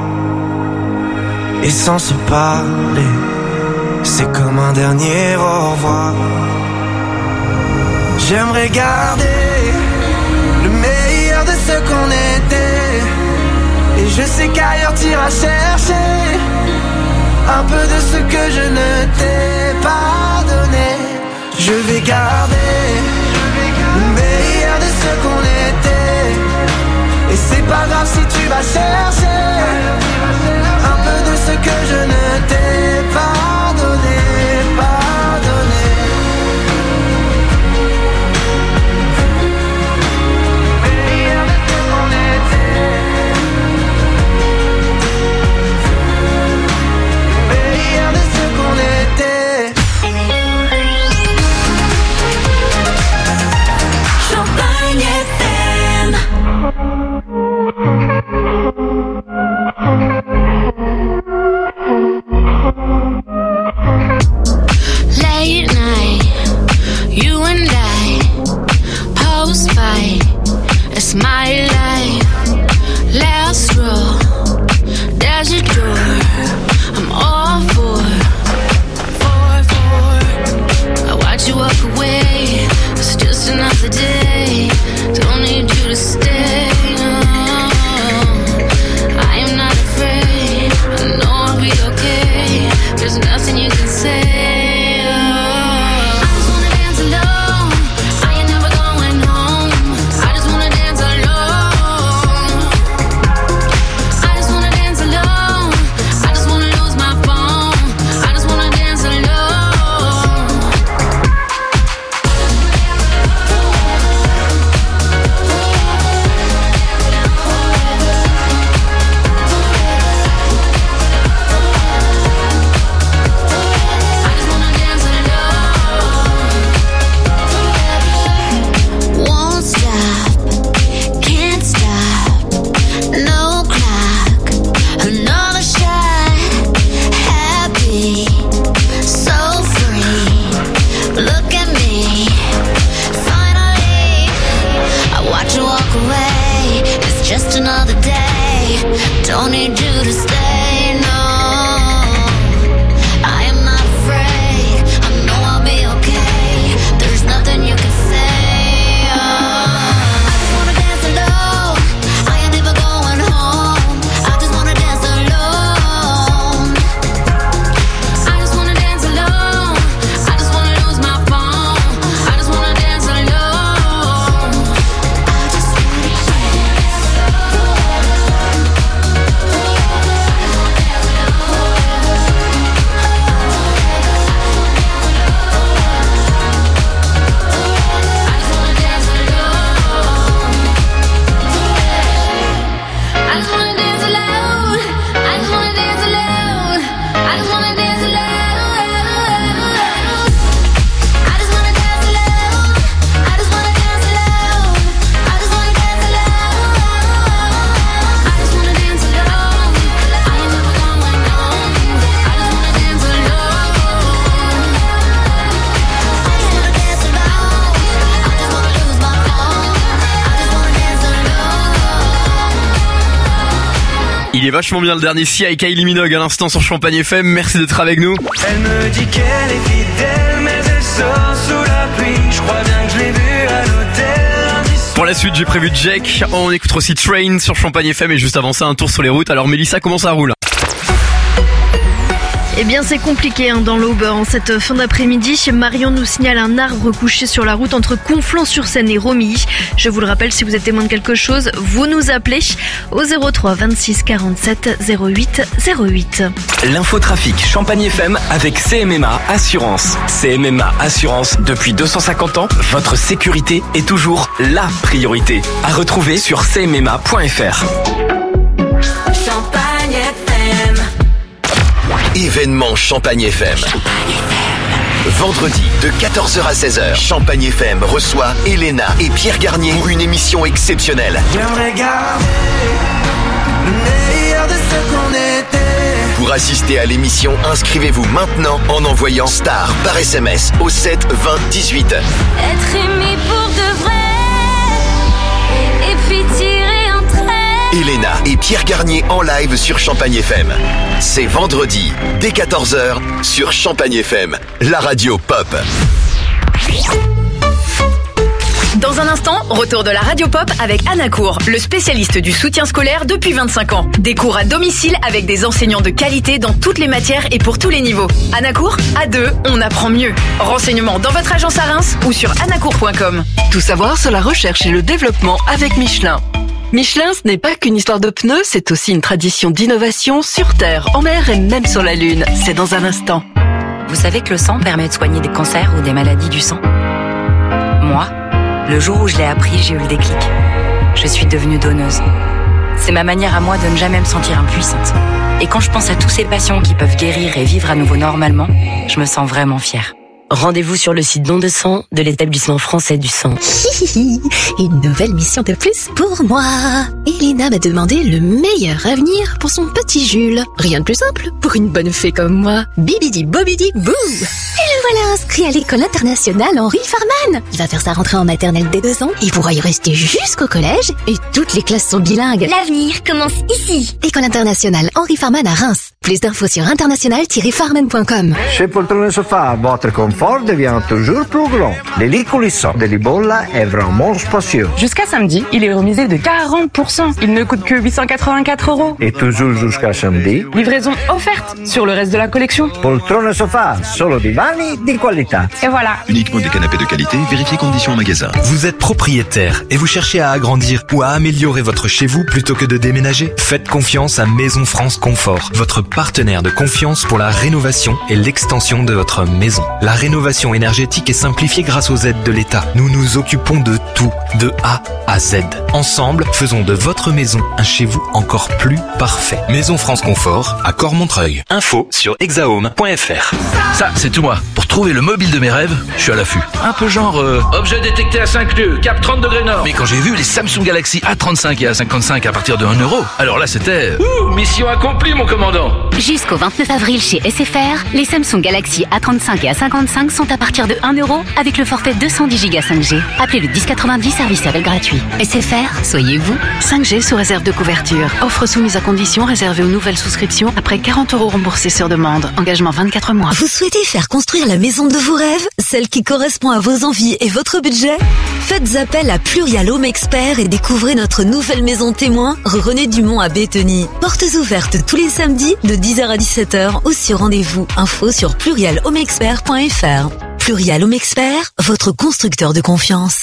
Et sans se parler, c'est comme un dernier au revoir. J'aimerais garder le meilleur de ce qu'on était. Et je sais qu'ailleurs t'iras chercher un peu de ce que je ne t'ai pas donné. Je vais garder le meilleur de ce qu'on était. Et c'est pas grave si tu vas chercher un peu de ce que je ne t'ai pas donné, pas donné. Meilleur de ce qu'on était. Meilleur de ce qu'on était. Champagne F M. Late night, you and I, post fight, it's my life. Last row, there's a door, I'm all for, for, for. I watch you walk away, it's just another day. Don't need you to stay. No. I am not afraid, I know I'll be okay. There's nothing you can say. Il est vachement bien le dernier Sia et Kylie Minogue à l'instant sur Champagne F M. Merci d'être avec nous. Elle me dit qu'elle est fidèle, mais elle sort sous la pluie. Je crois bien que je l'ai vue à l'hôtel. Pour la suite, j'ai prévu Jack. On écoute aussi Train sur Champagne F M et juste avant ça, un tour sur les routes. Alors Mélissa, comment ça roule ? Eh bien c'est compliqué hein, dans l'Aube. En cette fin d'après-midi, Marion nous signale un arbre couché sur la route entre Conflans-sur-Seine et Romilly. Je vous le rappelle, si vous êtes témoin de quelque chose, vous nous appelez au zéro trois vingt-six quarante-sept zéro huit zéro huit. L'infotrafic Champagne F M avec C M M A Assurance. C M M A Assurance, depuis deux cent cinquante ans, votre sécurité est toujours la priorité. À retrouver sur c m m a point f r. Champagne F M. Événement Champagne F M. Vendredi de quatorze heures à seize heures, Champagne F M reçoit Elena et Pierre Garnier pour une émission exceptionnelle. J'aimerais garder le meilleur de ce qu'on était. Pour assister à l'émission, inscrivez-vous maintenant en envoyant STAR par S M S au sept vingt dix-huit. Être aimé pour de vrai, et puis tirer un trait. Elena et Pierre Garnier en live sur Champagne F M. C'est vendredi, dès quatorze heures, sur Champagne F M, la radio pop. Dans un instant, retour de la radio pop avec Anacour, le spécialiste du soutien scolaire depuis vingt-cinq ans. Des cours à domicile avec des enseignants de qualité dans toutes les matières et pour tous les niveaux. Anacour, à deux, on apprend mieux. Renseignements dans votre agence à Reims ou sur anacour point com. Tout savoir sur la recherche et le développement avec Michelin. Michelin, ce n'est pas qu'une histoire de pneus, c'est aussi une tradition d'innovation sur Terre, en mer et même sur la Lune. C'est dans un instant. Vous savez que le sang permet de soigner des cancers ou des maladies du sang ? Moi, le jour où je l'ai appris, j'ai eu le déclic. Je suis devenue donneuse. C'est ma manière à moi de ne jamais me sentir impuissante. Et quand je pense à tous ces patients qui peuvent guérir et vivre à nouveau normalement, je me sens vraiment fière. Rendez-vous sur le site don de sang de l'établissement français du sang. Une nouvelle mission de plus pour moi. Elena m'a demandé le meilleur avenir pour son petit Jules. Rien de plus simple pour une bonne fée comme moi. Bibidi bobidi bou. Et le voilà inscrit à l'école internationale Henri Farman. Il va faire sa rentrée en maternelle dès deux ans. Il pourra y rester jusqu'au collège et toutes les classes sont bilingues. L'avenir commence ici. École internationale Henri Farman à Reims. Plus d'infos sur international tiret farman point com. Chez Poltrone Sofa, votre confort devient toujours plus grand. Les lits coulissants de Libolla est vraiment spacieux. Jusqu'à samedi, il est remisé de quarante pour cent. Il ne coûte que huit cent quatre-vingt-quatre euros. Et toujours jusqu'à samedi, livraison offerte sur le reste de la collection. Poltrone Sofa, solo divani di qualità. Et voilà. Uniquement des canapés de qualité, vérifiez conditions en magasin. Vous êtes propriétaire et vous cherchez à agrandir ou à améliorer votre chez vous plutôt que de déménager ? Faites confiance à Maison France Confort, votre partenaire de confiance pour la rénovation et l'extension de votre maison. La rénovation énergétique est simplifiée grâce aux aides de l'État. Nous nous occupons de tout, de A à Z. Ensemble, faisons de votre maison un chez vous encore plus parfait. Maison France Confort à Cormontreuil. Info sur hexahome point f r. Ça, c'est tout moi. Pour trouver le mobile de mes rêves, je suis à l'affût. Un peu genre... Euh... Objet détecté à cinq lieues, cap trente degrés nord. Mais quand j'ai vu les Samsung Galaxy A trente-cinq et A cinquante-cinq à partir de un euro, alors là c'était... Ouh, mission accomplie mon commandant. Jusqu'au vingt-neuf avril chez S F R, les Samsung Galaxy A trente-cinq et A cinquante-cinq sont à partir de un euro avec le forfait deux cent dix giga cinq G. Appelez le dix quatre-vingt-dix, service appel gratuit. S F R, soyez vous. cinq G sous réserve de couverture. Offre soumise à condition réservée aux nouvelles souscriptions après quarante euros remboursés sur demande. Engagement vingt-quatre mois. Vous souhaitez faire construire la maison de vos rêves, celle qui correspond à vos envies et votre budget ? Faites appel à Plurial Home Expert et découvrez notre nouvelle maison témoin, rue René Dumont à Bétheny. Portes ouvertes tous les samedis de dix heures à dix-sept heures ou sur rendez-vous. Info sur plurial home expert point f r. Plurial Home Expert, votre constructeur de confiance.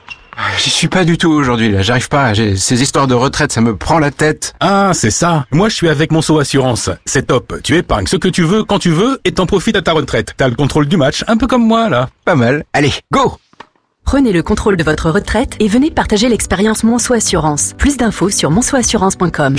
J'y suis pas du tout aujourd'hui, là. J'arrive pas. J'ai ces histoires de retraite, ça me prend la tête. Ah, c'est ça. Moi, je suis avec Monceau Assurance. C'est top. Tu épargnes ce que tu veux, quand tu veux, et t'en profites à ta retraite. T'as le contrôle du match, un peu comme moi, là. Pas mal. Allez, go! Prenez le contrôle de votre retraite et venez partager l'expérience Monceau Assurance. Plus d'infos sur monceau assurance point com.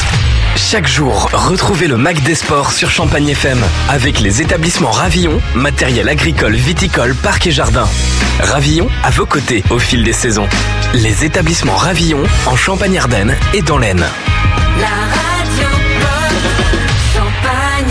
Chaque jour, retrouvez le Mac des Sports sur Champagne F M avec les établissements Ravillon, matériel agricole, viticole, parc et jardin. Ravillon à vos côtés au fil des saisons. Les établissements Ravillon en Champagne-Ardenne et dans l'Aisne. La radio pop, Champagne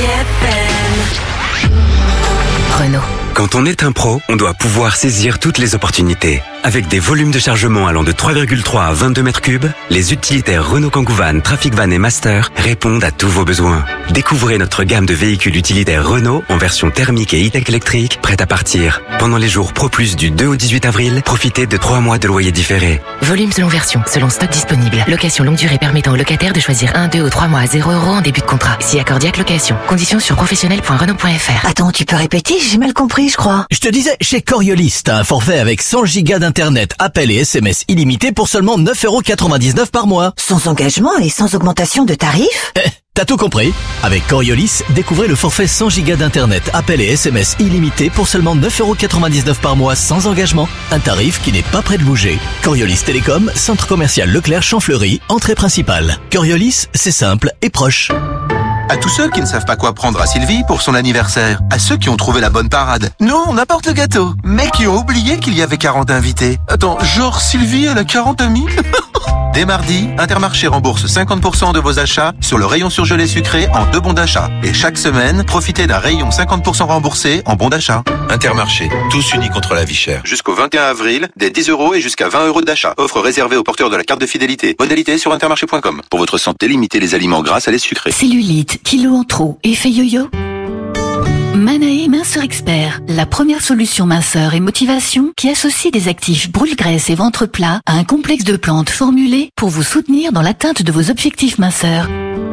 F M. Renault. Quand on est un pro, on doit pouvoir saisir toutes les opportunités. Avec des volumes de chargement allant de trois virgule trois à vingt-deux mètres cubes, les utilitaires Renault Kangoo Van, Trafic Van et Master répondent à tous vos besoins. Découvrez notre gamme de véhicules utilitaires Renault en version thermique et e-tech électrique, prête à partir. Pendant les jours Pro Plus du deux au dix-huit avril, profitez de trois mois de loyer différé. Volume selon version, selon stock disponible. Location longue durée permettant aux locataires de choisir un, deux ou trois mois à zéro euros en début de contrat. Si accordiaque location. Conditions sur professionnel point renault point f r. Attends, tu peux répéter? J'ai mal compris, je crois. Je te disais, chez Coriolis, t'as un forfait avec cent gigas d'internet, appels et S M S illimités pour seulement neuf euros quatre-vingt-dix-neuf par mois. Sans engagement et sans augmentation de tarifs? Eh, t'as tout compris. Avec Coriolis, découvrez le forfait cent gigas d'internet, appels et S M S illimités pour seulement neuf euros quatre-vingt-dix-neuf par mois sans engagement. Un tarif qui n'est pas prêt de bouger. Coriolis Télécom, centre commercial Leclerc Champfleury, entrée principale. Coriolis, c'est simple et proche. À tous ceux qui ne savent pas quoi prendre à Sylvie pour son anniversaire. À ceux qui ont trouvé la bonne parade. Nous, on apporte le gâteau. Mais qui ont oublié qu'il y avait quarante invités. Attends, genre Sylvie, elle a quarante amis? Dès mardi, Intermarché rembourse cinquante pour cent de vos achats sur le rayon surgelé sucré en deux bons d'achat. Et chaque semaine, profitez d'un rayon cinquante pour cent remboursé en bons d'achat. Intermarché, tous unis contre la vie chère. Jusqu'au vingt et un avril, des dix euros et jusqu'à vingt euros d'achat. Offre réservée aux porteurs de la carte de fidélité. Modalité sur intermarché point com. Pour votre santé, limitez les aliments gras à les sucrés. Cellulite, kilos en trop, effet yo-yo. Manae Minceur Expert, la première solution minceur et motivation qui associe des actifs brûle-graisse et ventre plat à un complexe de plantes formulées pour vous soutenir dans l'atteinte de vos objectifs minceurs.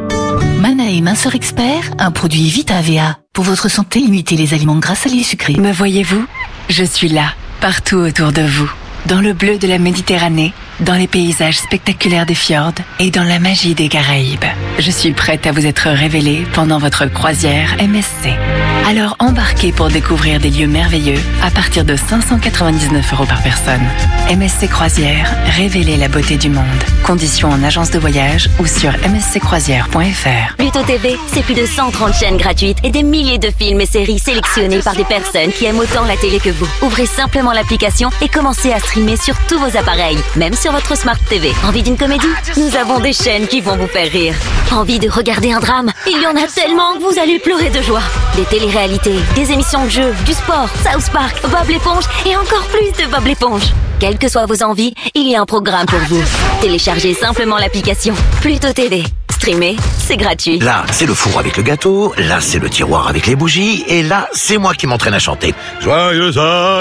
Manae Minceur Expert, un produit Vita V A. Pour votre santé, limitez les aliments gras, salés et sucrés. Me voyez-vous ? Je suis là, partout autour de vous. Dans le bleu de la Méditerranée, dans les paysages spectaculaires des fjords et dans la magie des Caraïbes. Je suis prête à vous être révélée pendant votre croisière M S C. Alors embarquez pour découvrir des lieux merveilleux à partir de cinq cent quatre-vingt-dix-neuf euros par personne. M S C Croisière, révélez la beauté du monde. Conditions en agence de voyage ou sur m s c croisière point f r. Pluto T V, c'est plus de cent trente chaînes gratuites et des milliers de films et séries sélectionnés par des personnes qui aiment autant la télé que vous. Ouvrez simplement l'application et commencez à streamer sur tous vos appareils, même sur votre Smart T V. Envie d'une comédie ? Nous avons des chaînes qui vont vous faire rire. Envie de regarder un drame ? Il y en a tellement que vous allez pleurer de joie. Des téléréalités, des émissions de jeux, du sport, South Park, Bob l'éponge et encore plus de Bob l'éponge. Quelles que soient vos envies, il y a un programme pour vous. Téléchargez simplement l'application Pluto T V. Streamer, c'est gratuit. Là, c'est le four avec le gâteau, là, c'est le tiroir avec les bougies, et là, c'est moi qui m'entraîne à chanter. Joyeux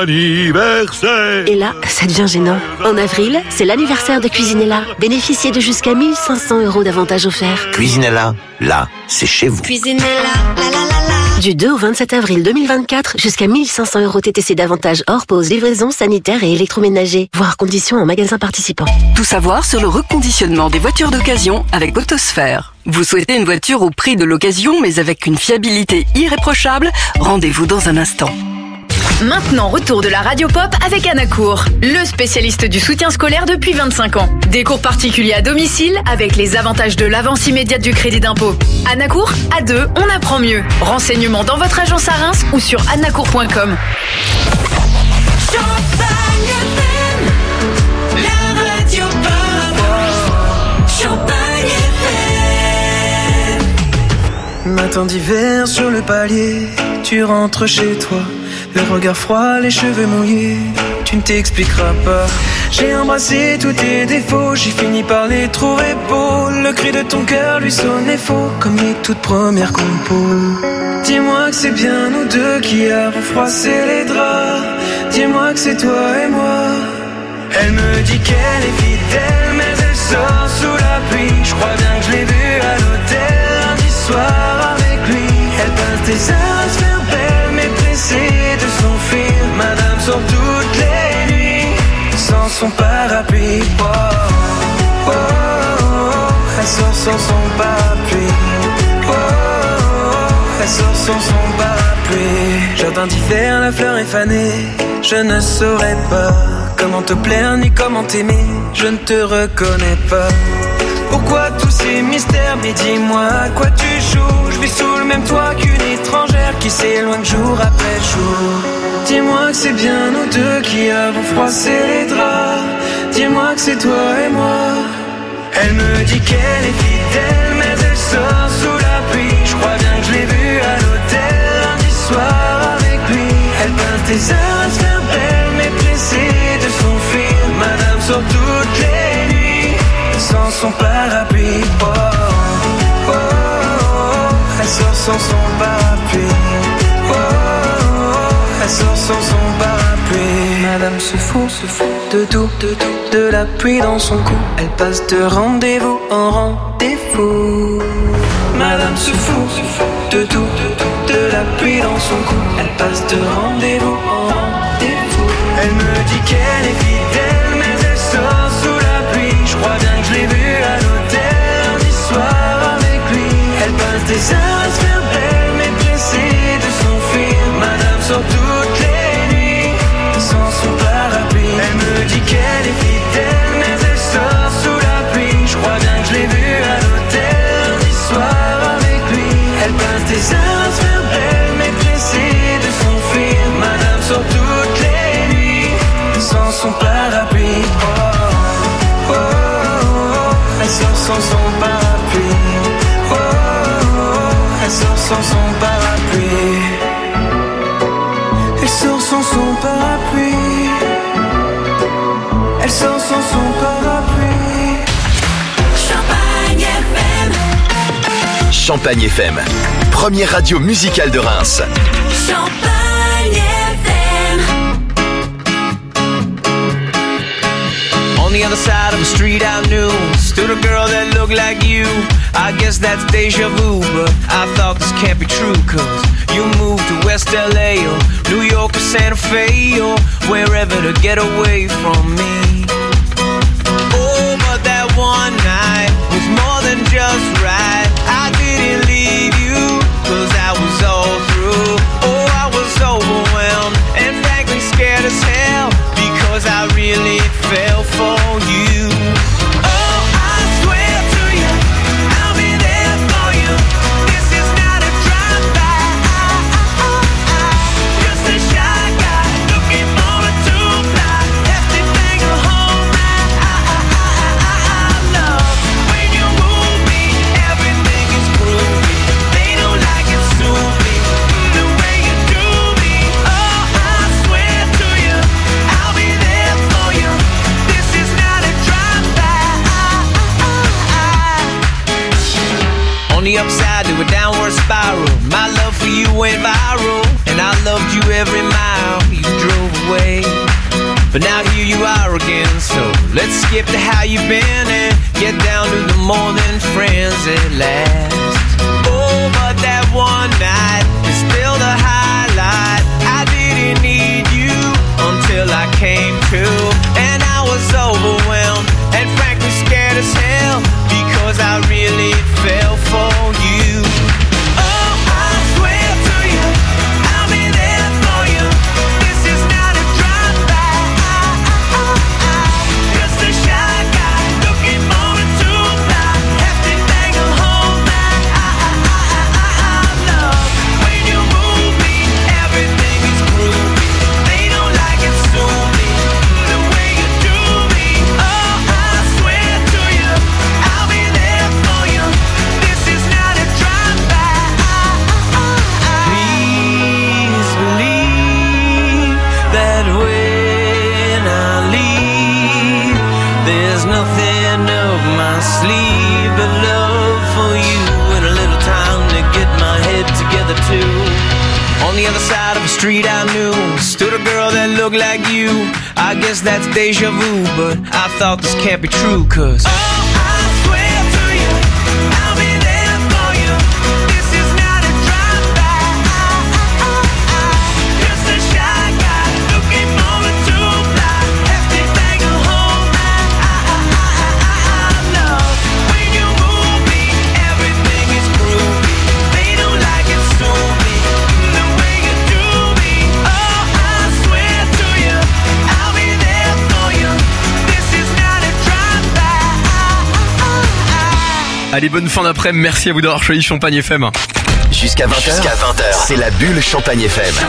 anniversaire! Et là, ça devient gênant. En avril, c'est l'anniversaire de Cuisinella. Bénéficiez de jusqu'à mille cinq cents euros d'avantages offerts. Cuisinella, là, c'est chez vous. Cuisinella, la la la la. Du deux au vingt-sept avril deux mille vingt-quatre, jusqu'à mille cinq cents euros T T C d'avantages hors pause, livraison, sanitaire et électroménager. Voir conditions en magasin participant. Tout savoir sur le reconditionnement des voitures d'occasion avec Autosphère. Vous souhaitez une voiture au prix de l'occasion mais avec une fiabilité irréprochable ? Rendez-vous dans un instant. Maintenant, retour de la Radio Pop avec Anacour, le spécialiste du soutien scolaire depuis vingt-cinq ans. Des cours particuliers à domicile avec les avantages de l'avance immédiate du crédit d'impôt. Anacour, à deux, on apprend mieux. Renseignements dans votre agence à Reims ou sur anacour point com. Matin d'hiver sur le palier, tu rentres chez toi. Le regard froid, les cheveux mouillés, tu ne t'expliqueras pas. J'ai embrassé tous tes défauts, j'ai fini par les trouver beaux. Le cri de ton cœur lui sonnait faux, comme les toutes premières compos. Dis-moi que c'est bien nous deux qui avons froissé les draps. Dis-moi que c'est toi et moi. Elle me dit qu'elle est fidèle, mais elle sort sous la pluie. Je crois bien que je l'ai vue à l'hôtel lundi soir avec lui. Elle passe des heures à se faire belle, mais pressée de s'enfuir. Madame sort toutes les nuits sans son parapluie. Oh, oh, oh, oh. Elle sort sans son parapluie. Oh, oh, oh. Elle sort sans son parapluie. Jardin d'hiver, la fleur est fanée. Je ne saurais pas comment te plaire ni comment t'aimer. Je ne te reconnais pas. Pourquoi tous ces mystères? Mais dis-moi à quoi tu joues. Je vis sous le même toit qu'une étrangère qui s'éloigne jour après jour. Dis-moi que c'est bien nous deux qui avons froissé les draps. Dis-moi que c'est toi et moi. Elle me dit qu'elle est fidèle, mais elle sort sous la pluie. Je crois bien que je l'ai vue à l'hôtel lundi soir avec lui. Elle passe des heures à se faire belle, mais pressée de s'enfuir. Madame sort toutes les nuits sans son parapluie. Oh, oh, oh, oh. Elle sort sans son parapluie. Oh, oh, oh. Elle sort sans son parapluie. Madame se fout, se fout de tout, de tout, de la pluie dans son cou. Elle passe de rendez-vous en rendez-vous. Madame se fout, se fout de tout, de tout, de la pluie dans son cou. Elle passe de rendez-vous en rendez-vous. Elle me dit qu'elle est fidèle, mais elle sort sous la pluie. Je crois bien que je l'ai vue à l'hôtel lundi soir avec lui. Elle passe des heures à se faire belle, mais pressée de s'enfuir. Madame sort toutes les nuits sans son parapluie. Elle me dit qu'elle est fidèle, mais elle sort sous la pluie. Je crois bien que je l'ai vue à l'hôtel lundi soir avec lui. Elle passe des heures à se faire belle, mais pressée de s'enfuir. Madame sort toutes les nuits sans son parapluie. Oh, oh, oh, oh. sans son parapluie. Elle sort sans son parapluie. Elle sort sans son parapluie. Champagne F M. Champagne F M, première radio musicale de Reims. Champagne F M. On the other side of the street I knew stood a girl that looked like you. I guess that's deja vu, but I thought this can't be true, cause you moved to West L A or New York or Santa Fe or wherever to get away from me. Oh, but that one night was more than just right. I didn't leave you, cause I was all through. Oh, I was overwhelmed and frankly scared as hell, because I really fell for you. Oh, I swear to you, I'll be there for you. This is not a drive-by, just a shy guy looking for a two-ply, hefty thing to hold my love. When you move me, everything is groovy. They don't like it, sue me, the way you do me. Oh, I swear to you, I'll be there for you. This is not a drive-by. On the upside to a downward spiral, my love for you went viral, and I loved you every mile you drove away. But now here you are again, so let's skip to how you've been and get down to the more than friends at last. Oh, but that one night is still the highlight. I didn't need you until I came to, and I was overwhelmed and frankly scared as hell, because I really fell for you. Oh, I swear to you, I'll be there for you. This is not a drive-by, just a shy guy looking for a two-ply, hefty thing to hold my love. When you move me, everything is groovy. They don't like it, sue me, the way you do me. Oh, I swear to you, I'll be there for you. This is not a drive-by. Please believe that when I leave, there's nothing up my sleeve but love for you and a little time to get my head together too. On the other side of the street I knew stood a girl that looked like you. I guess that's deja vu, but I thought this can't be true, cause Allez, bonne fin d'après-midi, merci à vous d'avoir choisi Champagne F M. Jusqu'à vingt heures, Jusqu'à vingt heures, c'est la bulle Champagne F M.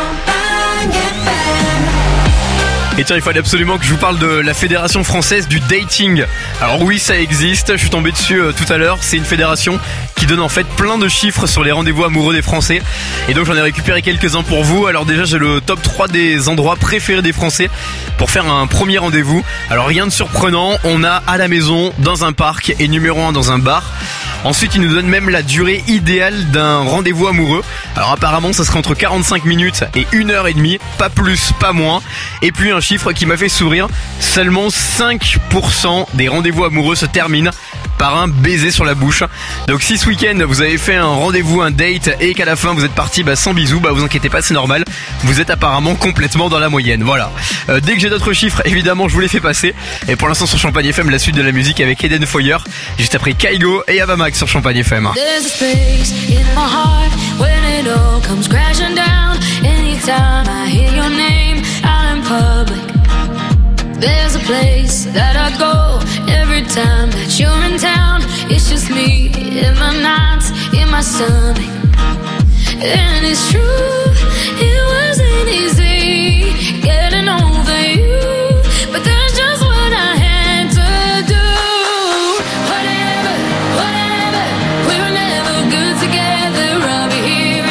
Et tiens, il fallait absolument que je vous parle de la Fédération Française du Dating. Alors oui, ça existe, je suis tombé dessus euh, tout à l'heure. C'est une fédération qui donne en fait plein de chiffres sur les rendez-vous amoureux des Français. Et donc j'en ai récupéré quelques-uns pour vous. Alors déjà, j'ai le top trois des endroits préférés des Français pour faire un premier rendez-vous. Alors rien de surprenant, on a à la maison, dans un parc et numéro un dans un bar. Ensuite, il nous donne même la durée idéale d'un rendez-vous amoureux. Alors apparemment, ça serait entre quarante-cinq minutes et une heure et demie, pas plus, pas moins. Et puis un chiffre qui m'a fait sourire, seulement cinq pour cent des rendez-vous amoureux se terminent par un baiser sur la bouche. Donc si ce week-end vous avez fait un rendez-vous, un date, et qu'à la fin vous êtes parti bah, sans bisous, bah vous inquiétez pas, c'est normal. Vous êtes apparemment complètement dans la moyenne. Voilà. Euh, dès que j'ai d'autres chiffres, évidemment, je vous les fais passer. Et pour l'instant sur Champagne F M, la suite de la musique avec Eden Foyer, juste après Kaigo et Avamax sur Champagne F M. There's a space in my heart when it all comes crashing down. Anytime I hear your name out in public, there's a place that I go every time that you're in town. It's just me in my nights, in my stomach. And it's true, it wasn't easy getting over you, but that's just what I had to do. Whatever, whatever, we were never good together. I'll be here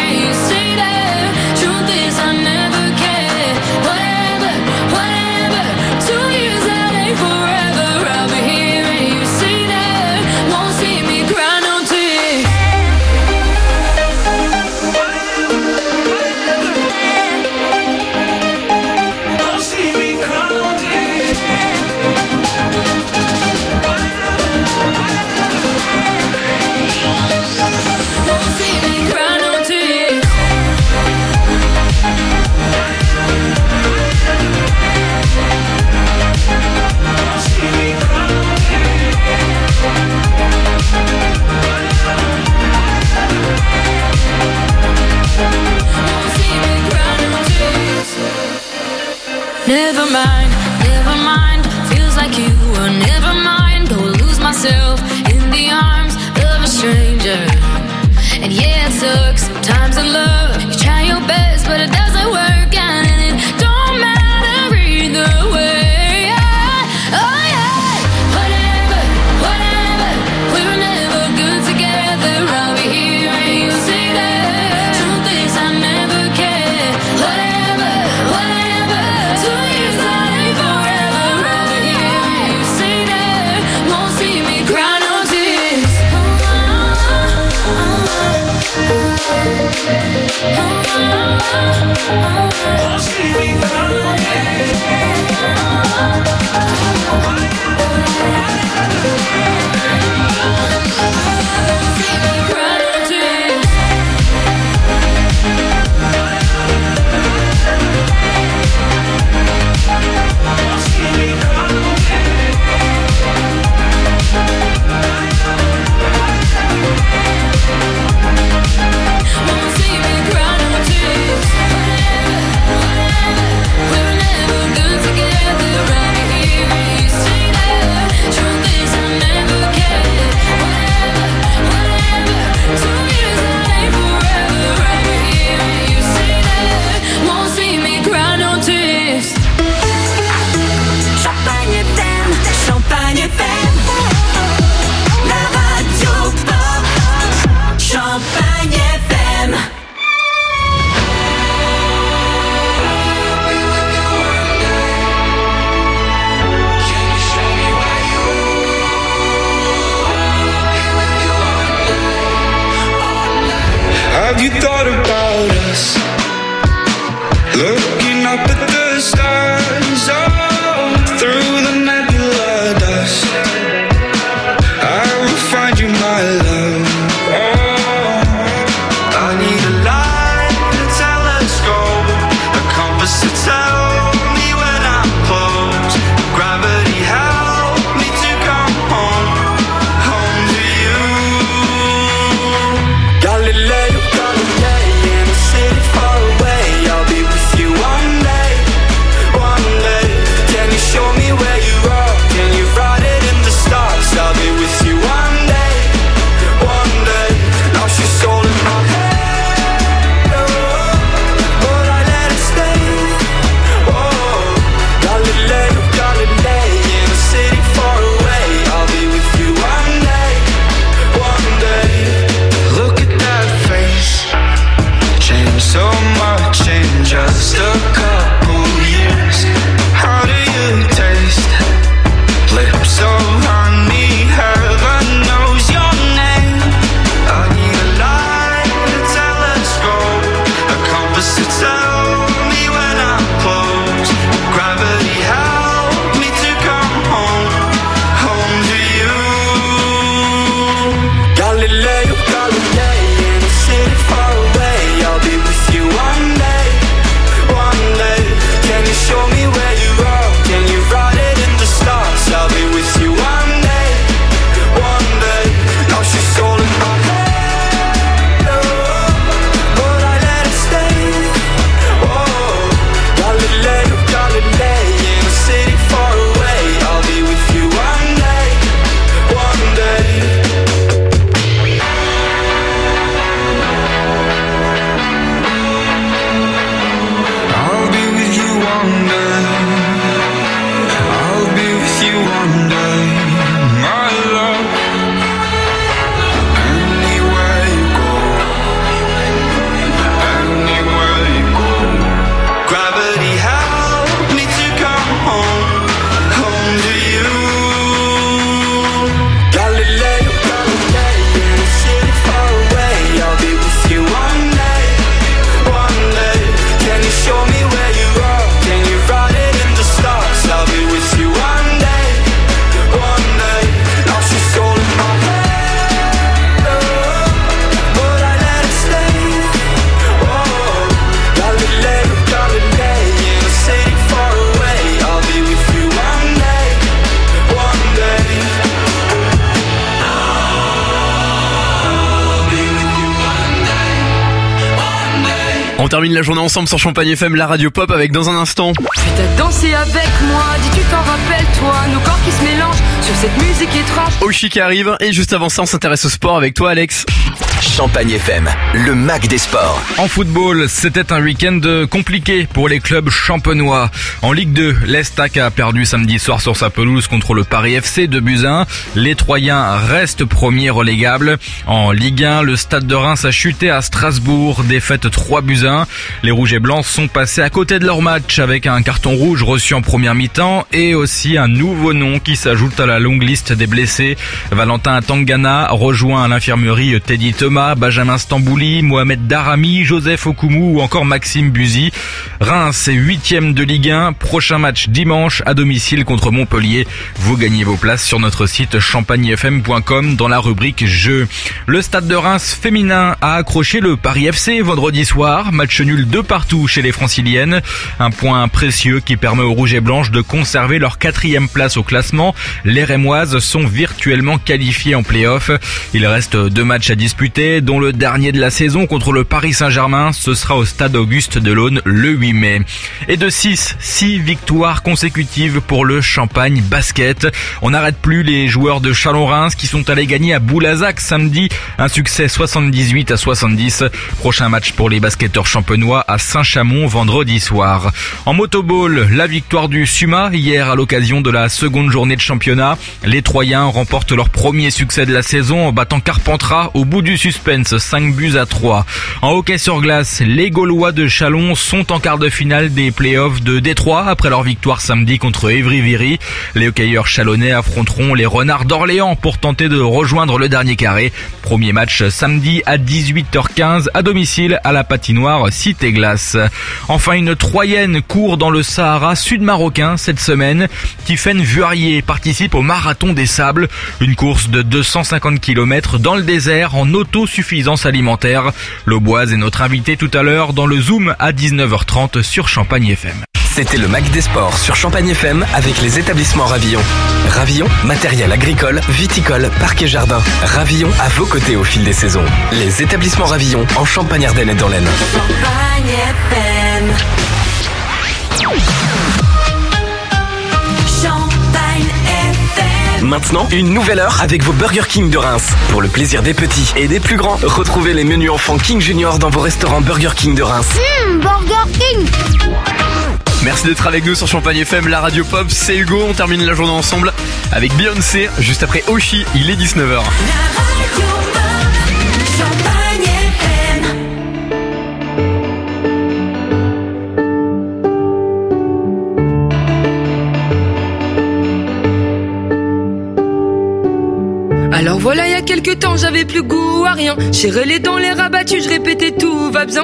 Never mind, never mind. Feels like you were never mind. Go lose myself in the arms of a stranger. And yeah, it sucks sometimes in love. You try your best, but it doesn't work, and it don't matter either way. Oh yeah, whatever, whatever. We were never good together. I'll be here and you say that. Truth is, I never cared. Whatever, whatever. Two years that ain't forever. I'll be here and you say that. Won't see me cry no tears. Have you thought about us? Looking up at the stars, oh, through the nebula dust. I will find you, my love. Oh, I need a light, a telescope, a compass to tell me when I'm close. Gravity help me to come home, home to you. Galileo, Galilei, in a city far away. I'll be with you one day. On termine la journée ensemble sur Champagne F M, la radio pop, avec dans un instant. Puis t'as dansé avec moi, dis tu t'en rappelles toi, nos corps qui se mélangent sur cette musique étrange. Oshi qui arrive, et juste avant ça on s'intéresse au sport avec toi Alex. Champagne F M, le Mac des sports. En football, c'était un week-end compliqué pour les clubs champenois. En Ligue deux, l'Estac a perdu samedi soir sur sa pelouse contre le Paris F C deux buts à un. Les Troyens restent premiers relégables. En Ligue un, le Stade de Reims a chuté à Strasbourg, défaite trois buts à un. Les Rouges et Blancs sont passés à côté de leur match avec un carton rouge reçu en première mi-temps et aussi un nouveau nom qui s'ajoute à la longue liste des blessés. Valentin Tangana rejoint à l'infirmerie Teddy Thomas, Benjamin Stambouli, Mohamed Darami, Joseph Okumu ou encore Maxime Buzy. Reims est huitième de Ligue un. Prochain match dimanche à domicile contre Montpellier. Vous gagnez vos places sur notre site champagne f m point com dans la rubrique jeux. Le Stade de Reims féminin a accroché le Paris F C vendredi soir. Match nul de partout chez les Franciliennes. Un point précieux qui permet aux Rouges et Blanches de conserver leur quatrième place au classement. Les Rémoises sont virtuellement qualifiées en play-off. Il reste deux matchs à disputer, dont le dernier de la saison contre le Paris Saint-Germain. Ce sera au stade Auguste Delaune le huit mai. Et de six, six victoires consécutives pour le Champagne Basket. On n'arrête plus les joueurs de Chalon-Reims qui sont allés gagner à Boulazac samedi. Un succès soixante-dix-huit à soixante-dix. Prochain match pour les basketteurs champenois à Saint-Chamond vendredi soir. En motoball, la victoire du Suma hier à l'occasion de la seconde journée de championnat. Les Troyens remportent leur premier succès de la saison en battant Carpentras au bout du suspense, cinq buts à trois. En hockey sur glace, les Gaulois de Chalon sont en quart de finale des playoffs de Détroit après leur victoire samedi contre Évry-Viry. Les hockeyeurs chalonnais affronteront les Renards d'Orléans pour tenter de rejoindre le dernier carré. Premier match samedi à dix-huit heures quinze à domicile à la patinoire Cité Glace. Enfin, une Troyenne court dans le Sahara sud-marocain cette semaine. Tiffaine Vuarier participe au Marathon des Sables, une course de deux cent cinquante kilomètres dans le désert en autosuffisance alimentaire. L'Auboise est notre invité tout à l'heure dans le Zoom à dix-neuf heures trente sur Champagne F M. C'était le Mac des Sports sur Champagne F M avec les établissements Ravillon. Ravillon, matériel agricole, viticole, parc et jardin. Ravillon à vos côtés au fil des saisons. Les établissements Ravillon en Champagne-Ardenne et dans l'Aisne. Champagne F M. Champagne F M. Maintenant, une nouvelle heure avec vos Burger King de Reims. Pour le plaisir des petits et des plus grands, retrouvez les menus enfants King Junior dans vos restaurants Burger King de Reims. Mmh, Burger King. Merci d'être avec nous sur Champagne F M, la radio pop. C'est Hugo, on termine la journée ensemble avec Beyoncé. Juste après Oshi, il est dix-neuf heures. Alors voilà, il y a quelques temps, j'avais plus goût à rien. J'ai relé dans les rabattus, je répétais tout va bien.